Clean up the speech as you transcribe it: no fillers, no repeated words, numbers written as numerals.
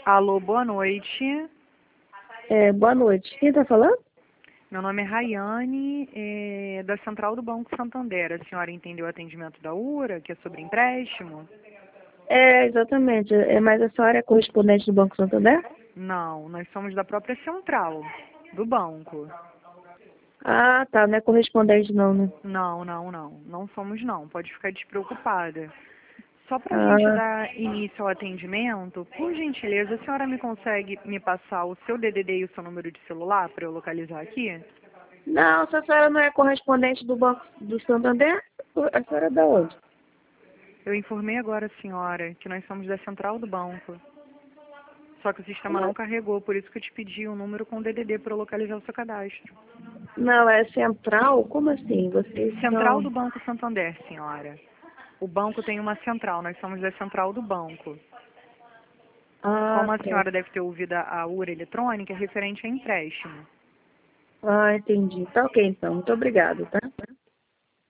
Alô, boa noite. Boa noite. Quem está falando? Meu nome é Rayane, da Central do Banco Santander. A senhora entendeu o atendimento da URA, que é sobre empréstimo? Exatamente. Mas a senhora é correspondente do Banco Santander? Não, nós somos da própria Central do banco. Ah, tá. Não é correspondente não, né? Não somos não. Pode ficar despreocupada. Só para a gente Ah, dar início ao atendimento, por gentileza, a senhora me consegue me passar o seu DDD e o seu número de celular para eu localizar aqui? não, se a senhora não é correspondente do Banco do Santander, a senhora é da onde? Eu informei agora, senhora, que nós somos da Central do Banco. Só que o sistema não carregou, por isso que eu te pedi um número com DDD para eu localizar o seu cadastro. Não, é central? Como assim? Vocês Central são... do Banco Santander, senhora. O banco tem uma central, nós somos da Central do Banco. Ah, Como a tá. senhora deve ter ouvido a URA eletrônica, é referente a empréstimo. Ah, entendi. Tá ok, então. Muito obrigada, tá?